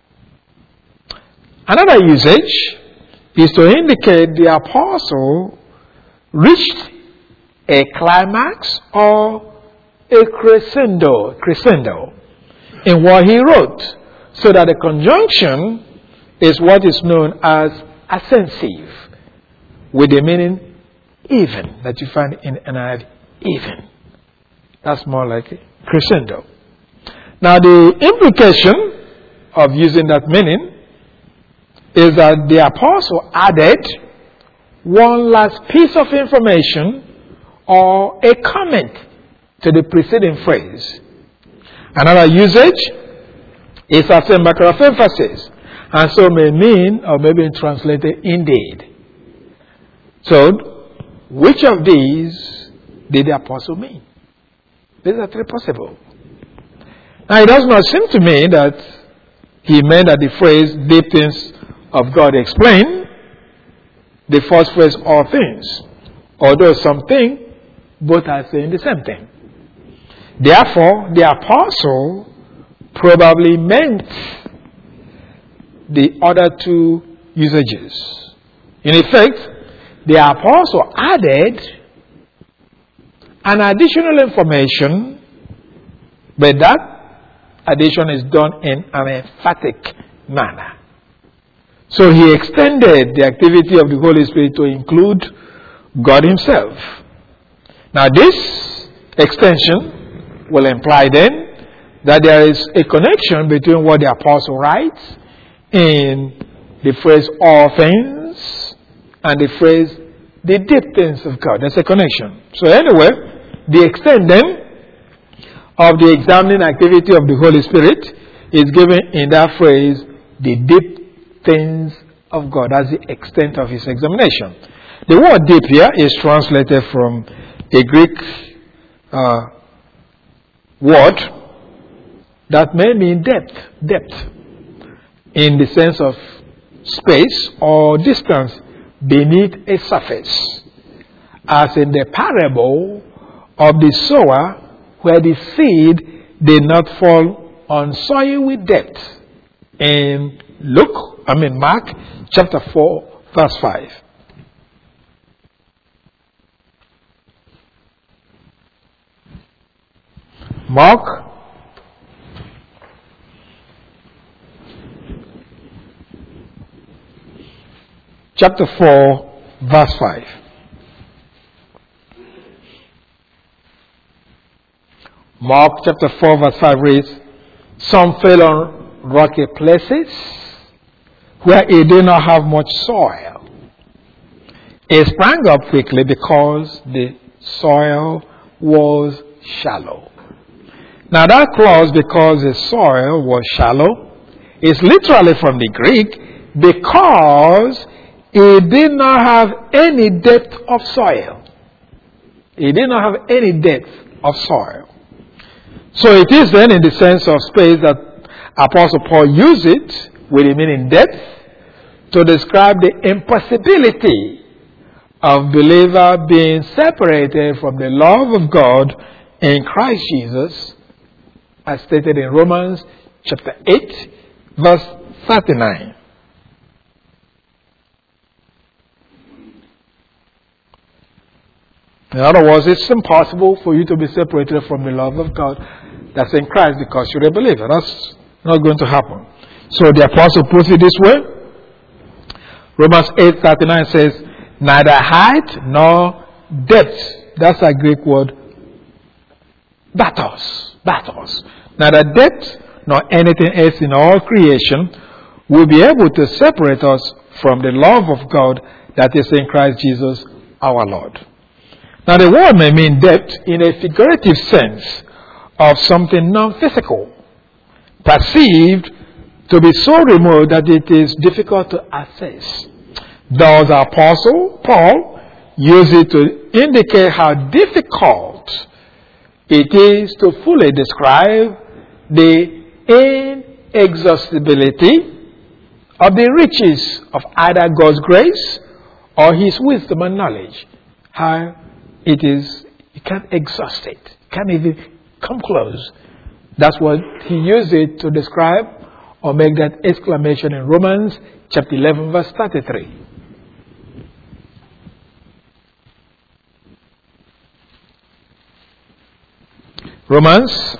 Another usage is to indicate the apostle reached a climax or a crescendo, crescendo in what he wrote, so that the conjunction is what is known as ascensive, with the meaning even, that you find in N I V, even. That's more like a crescendo. Now, the implication of using that meaning is that the apostle added one last piece of information or a comment to the preceding phrase. Another usage is as a marker of emphasis, and so may mean, or maybe translated, indeed. So, which of these did the apostle mean? These are three possible. Now, it does not seem to me that he meant that the phrase, deep things of God explained, the first phrase, all things. Although some think both are saying the same thing. Therefore, the apostle probably meant the other two usages. In effect, the apostle added an additional information, but that addition is done in an emphatic manner. So he extended the activity of the Holy Spirit to include God himself. Now this extension will imply then that there is a connection between what the apostle writes in the phrase all things and the phrase the deep things of God. There's a connection. So anyway, the extent then of the examining activity of the Holy Spirit is given in that phrase, the deep things of God. That's the extent of his examination. The word deep here is translated from a Greek uh, word that may mean depth, depth, in the sense of space or distance beneath a surface, as in the parable of the sower, where the seed did not fall on soil with depth. In Luke, I mean Mark, chapter four, verse five. Mark chapter four, verse five. Mark chapter four, verse five reads, some fell on rocky places where it did not have much soil. It sprang up quickly because the soil was shallow. Now that clause, because the soil was shallow, is literally from the Greek, because it did not have any depth of soil. It did not have any depth of soil. So it is then in the sense of space that Apostle Paul used it with the meaning depth to describe the impossibility of believer being separated from the love of God in Christ Jesus, as stated in Romans chapter eight, verse thirty-nine. In other words, it's impossible for you to be separated from the love of God that's in Christ because you're a believer. That's not going to happen. So the apostle puts it this way. Romans eight thirty-nine says, neither height nor depth. That's a Greek word. Bathos. Bathos. Neither depth nor anything else in all creation will be able to separate us from the love of God that is in Christ Jesus our Lord. Now the word may mean depth in a figurative sense of something non-physical, perceived to be so remote that it is difficult to access. Thus, Apostle Paul used it to indicate how difficult it is to fully describe the inexhaustibility of the riches of either God's grace or His wisdom and knowledge. How it is, you can't exhaust it. You can't even come close. That's what he used it to describe or make that exclamation in Romans chapter eleven verse thirty-three. Romans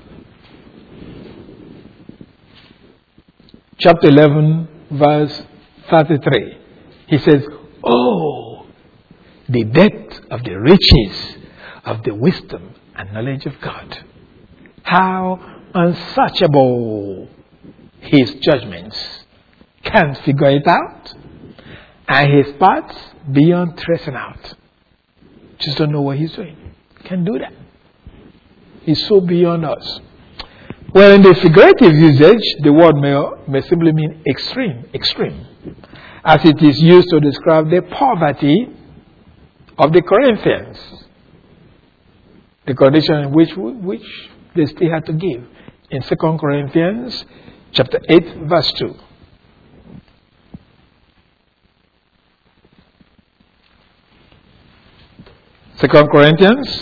chapter eleven verse thirty-three. He says, "Oh, the depth of the riches of the wisdom and knowledge of God. How unsearchable His judgments. Can't figure it out. And His paths beyond tracing out." Just don't know what He's doing. Can't do that. He's so beyond us. Well, in the figurative usage, the word may, may simply mean extreme, extreme, as it is used to describe the poverty of the Corinthians, the condition in which which they still had to give. In Second Corinthians chapter eight, verse two. Second Corinthians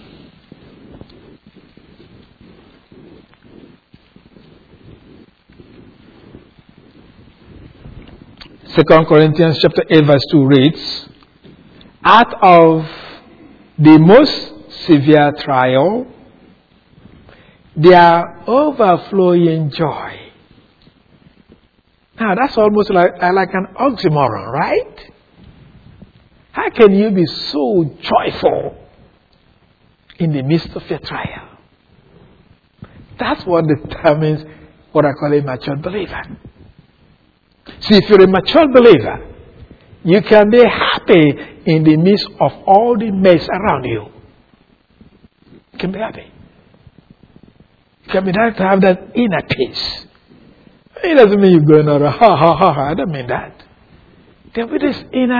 Second Corinthians chapter eight verse two reads, "Out of the most severe trial, their overflowing joy." Now that's almost like, like an oxymoron, right? How can you be so joyful in the midst of your trial? That's what determines what I call a mature believer. See, if you're a mature believer, you can be happy in the midst of all the mess around you. You can be happy. You can be happy to have that inner peace. It doesn't mean you're going around, ha, ha, ha, ha. I don't mean that. There'll be this inner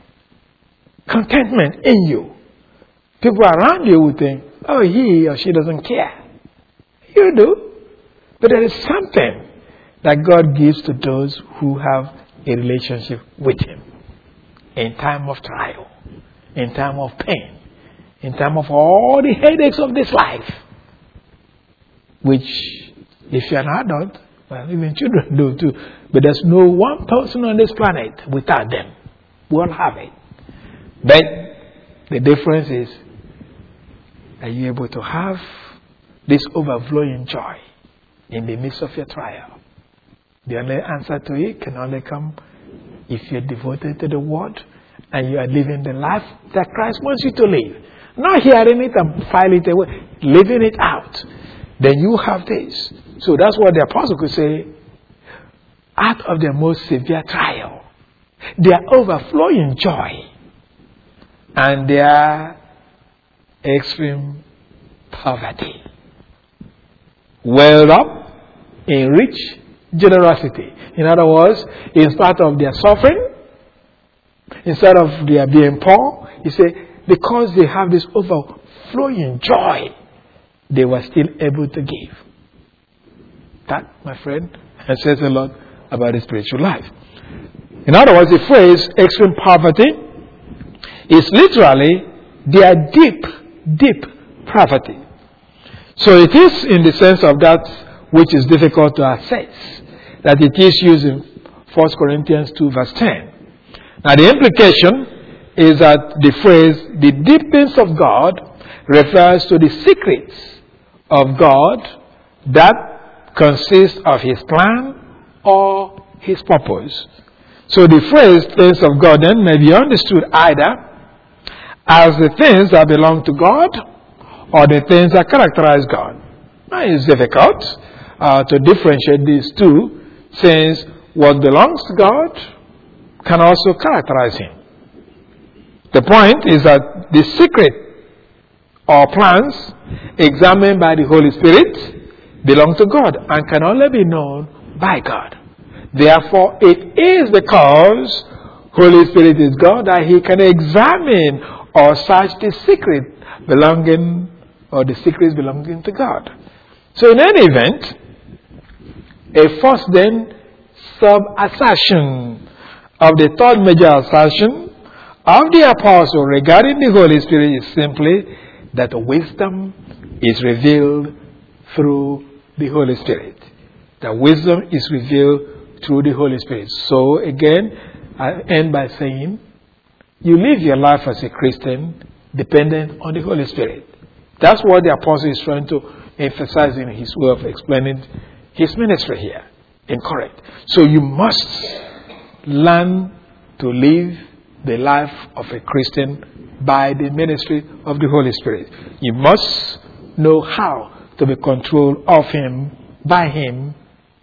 contentment in you. People around you will think, oh, he or she doesn't care. You do. But there is something that God gives to those who have a relationship with Him. In time of trial, in time of pain, in time of all the headaches of this life, which, if you're an adult, well, even children do too, but there's no one person on this planet without them. We all have it. But the difference is, are you able to have this overflowing joy in the midst of your trial? The only answer to it can only come if you're devoted to the Word and you are living the life that Christ wants you to live. Not hearing it and filing it away, living it out. Then you have this. So that's what the apostle could say, out of their most severe trial, their overflowing joy and their extreme poverty, welled up in rich generosity. In other words, in spite of their suffering, instead of their being poor, he said, because they have this overflowing joy, they were still able to give. That, my friend, says a lot about the spiritual life. In other words, the phrase extreme poverty is literally their deep, deep poverty. So it is in the sense of that which is difficult to assess, that it is used in First Corinthians two verse ten. Now the implication is that the phrase, the deep things of God, refers to the secrets of God that consist of His plan or His purpose. So the phrase things of God then may be understood either as the things that belong to God or the things that characterize God. Now it's difficult uh, to differentiate these two, since what belongs to God can also characterize Him. The point is that the secret or plans examined by the Holy Spirit belong to God and can only be known by God. Therefore, it is because Holy Spirit is God, that He can examine or search the secret belonging or the secrets belonging to God. So in any event, a first then sub-assertion of the third major assertion of the apostle regarding the Holy Spirit is simply that wisdom is revealed through the Holy Spirit. That wisdom is revealed through the Holy Spirit. So again, I end by saying, you live your life as a Christian dependent on the Holy Spirit. That's what the apostle is trying to emphasize in his way of explaining his ministry here. Incorrect. So you must learn to live the life of a Christian by the ministry of the Holy Spirit. You must know how to be controlled of Him, by Him,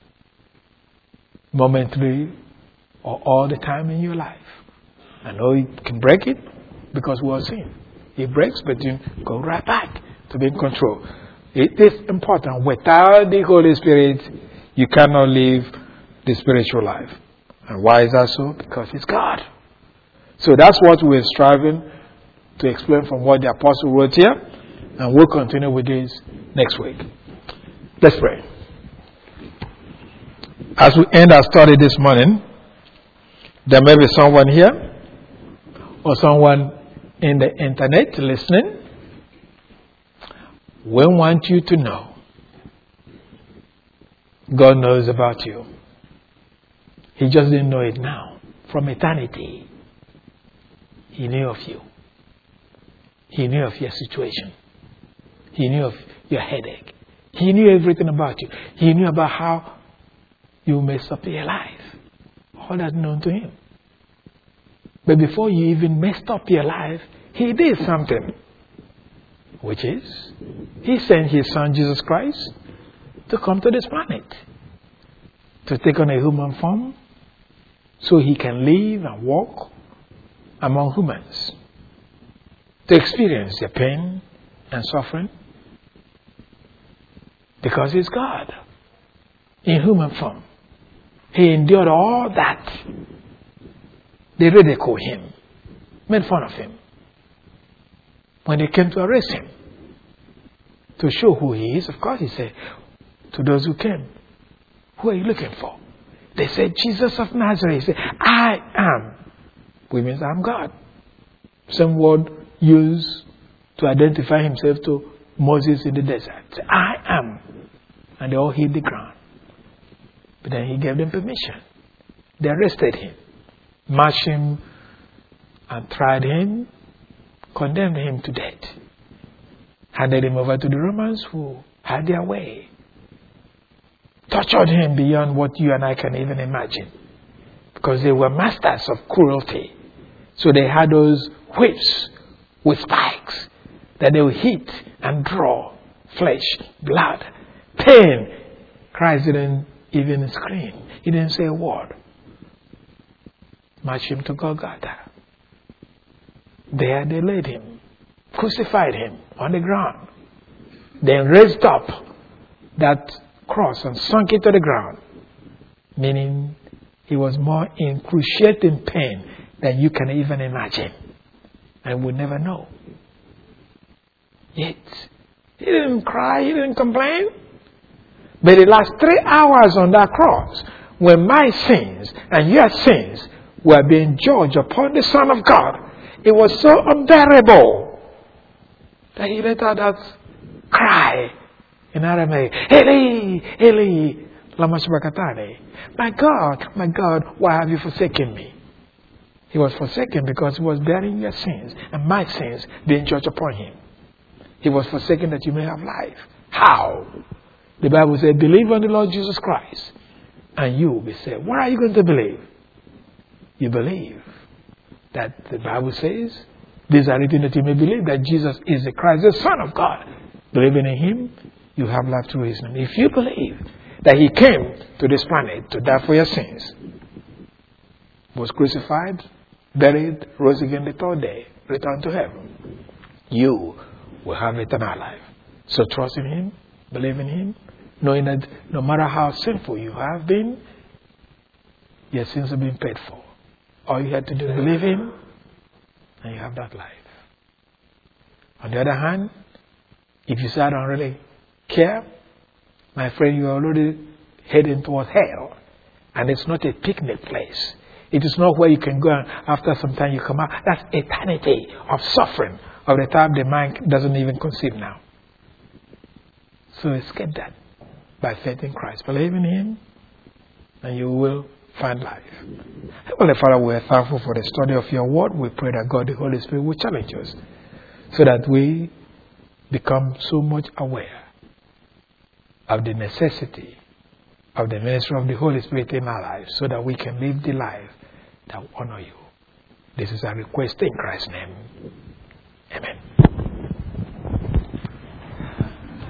momentarily or all the time in your life. I know He can break it because we are sin. He breaks, but you go right back to being controlled. It is important. Without the Holy Spirit, you cannot live the spiritual life. And why is that so? Because it's God. So that's what we're striving to explain from what the apostle wrote here. And we'll continue with this next week. Let's pray. As we end our study this morning, there may be someone here or someone in the internet listening. We want you to know God knows about you. He just didn't know it now. From eternity, He knew of you. He knew of your situation. He knew of your headache. He knew everything about you. He knew about how you messed up your life. All that known to Him. But before you even messed up your life, He did something. Which is, He sent His Son Jesus Christ to come to this planet. To take on a human form. So He can live and walk among humans. To experience their pain and suffering. Because He's God. In human form. He endured all that. They ridiculed Him. Made fun of Him. When they came to arrest Him. To show who He is, of course He said, to those who came, who are you looking for? They said, Jesus of Nazareth. He said, I am. Which means I'm God. Some word used to identify Himself to Moses in the desert. Say, I am. And they all hit the ground. But then He gave them permission. They arrested Him, marched Him, and tried Him, condemned Him to death. Handed Him over to the Romans who had their way. Tortured Him beyond what you and I can even imagine. Because they were masters of cruelty. So they had those whips with spikes that they would hit and draw flesh, blood, pain. Christ didn't even scream. He didn't say a word. Marched Him to Golgotha. There they laid Him, crucified Him on the ground. Then raised up that cross and sunk it to the ground. Meaning He was more in excruciating pain than you can even imagine. And would never know. Yet, He didn't cry, He didn't complain. But the last three hours on that cross, when my sins and your sins were being judged upon the Son of God, it was so unbearable that He let out that cry in Aramaic, Eli, Eli, lama sabachthani. My God, my God, why have you forsaken me? He was forsaken because He was bearing your sins and my sins being judged upon Him. He was forsaken that you may have life. How? The Bible said, believe on the Lord Jesus Christ and you will be saved. What are you going to believe? You believe that the Bible says, these are written that you may believe that Jesus is the Christ, the Son of God. Believing in Him, you have life through His name. If you believe that He came to this planet to die for your sins, was crucified, buried, rose again the third day, returned to heaven, you will have eternal life. So trust in Him, believe in Him, knowing that no matter how sinful you have been, your sins have been paid for. All you have to do is believe Him, and you have that life. On the other hand, if you say, I don't really care, my friend, you are already heading towards hell. And it's not a picnic place. It is not where you can go and after some time you come out. That's eternity of suffering of the time the mind doesn't even conceive now. So escape that by faith in Christ. Believe in Him, and you will find life. Heavenly Father, we are thankful for the study of your word. We pray that God, the Holy Spirit, will challenge us so that we become so much aware of the necessity of the ministry of the Holy Spirit in our lives so that we can live the life that will honor you. This is our request in Christ's name. Amen.